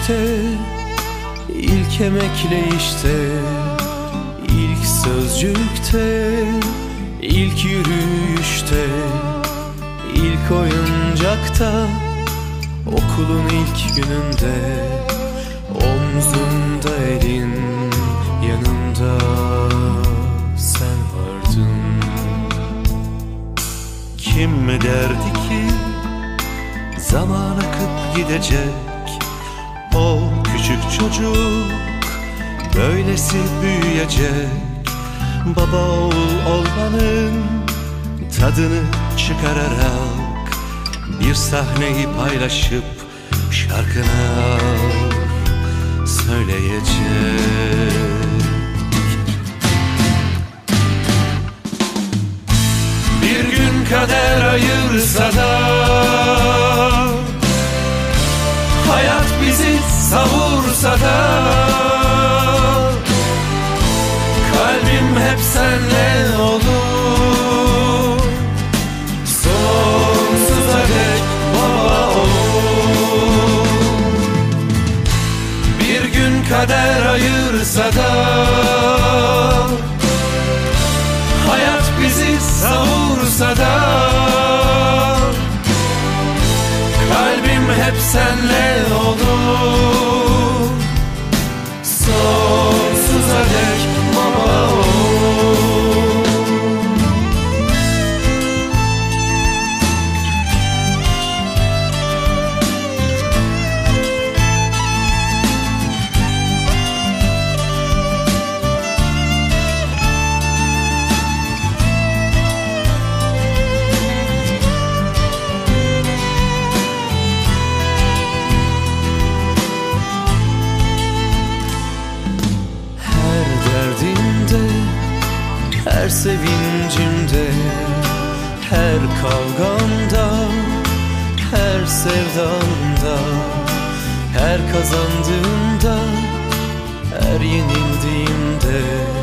gülüşte, ilk emekleyişte, ilk sözcükte, ilk yürüyüşte, ilk oyuncakta, okulun ilk gününde, omzumda elin, yanımda sen vardın. Kim mi derdi ki zaman akıp gidecek, o küçük çocuk böylesi büyüyecek. Baba oğul olmanın tadını çıkararak bir sahneyi paylaşıp şarkına söyleyecek. Bir gün kader ayırsa da, hayat bizi savursa da, kalbim hep senle olur. Sonsuza dek baba olur. Bir gün kader ayırsa da, hayat bizi savursa da, kalbim hep senle olur. Sonsuza dek baba olur. Her sevincimde, her kavgamda, her sevdamda, her kazandığımda, her yenildiğimde,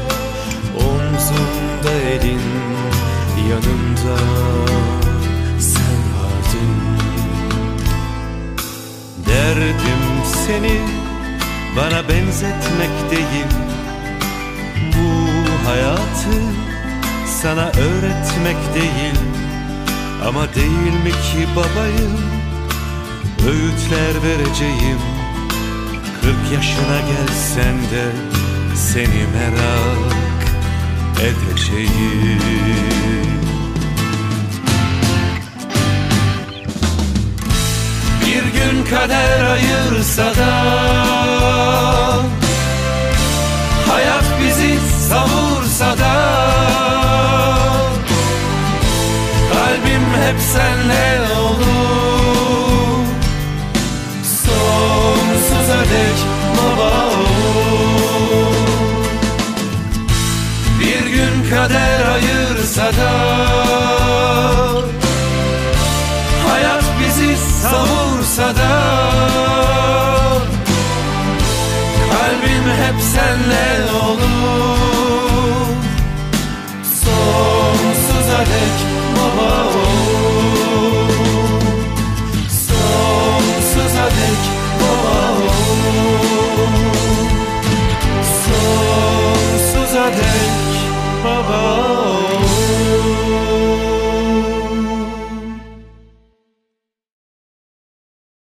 omzumda elin, yanımda sen vardın. Derdim seni bana benzetmek değil, bu hayatı sana öğretmek değil. Ama değil mi ki babayım, öğütler vereceğim. 40 yaşına gelsen de seni merak edeceğim. Bir gün kader ayırsa da, hayat bizi savursa da, kalbim hep senle olur. Sonsuza dek baba olur. Bir gün kader ayırsa da, hayat bizi savursa da,